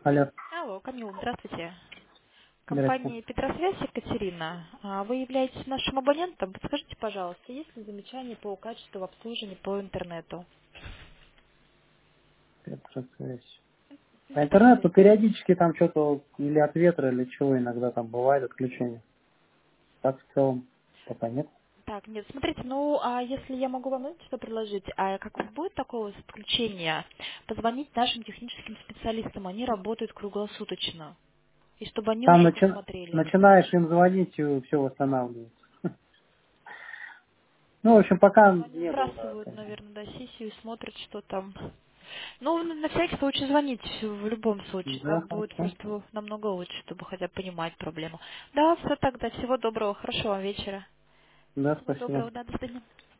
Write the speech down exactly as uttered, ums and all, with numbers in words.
Алло, Алло, Камил, здравствуйте. здрасте. Компания Петросвязь Екатерина. А Вы являетесь нашим абонентом. Подскажите, пожалуйста, есть ли замечания по качеству обслуживания по интернету? Петросвязь. А интернет, Петросвязь. ну, периодически там что-то или от ветра, или чего иногда там бывает отключение. Так в целом пока нет. Так, нет, смотрите, ну, а если я могу вам знаете, что предложить, а как вот будет такое вот отключение, позвонить нашим техническим специалистам, они работают круглосуточно, и чтобы они Там уже начи- посмотрели. начинаешь им звонить, и все восстанавливается. Ну, в общем, пока Ну, они не было, да, сбрасывают, конечно. наверное, да, сессию и смотрят, что там. Ну, на на всякий случай звоните в любом случае. Да, Так будет хорошо. просто намного лучше, чтобы хотя бы понимать проблему. Да, все тогда. Всего доброго. Хорошего вам вечера. Да, Всего спасибо. доброго. Да, до свидания.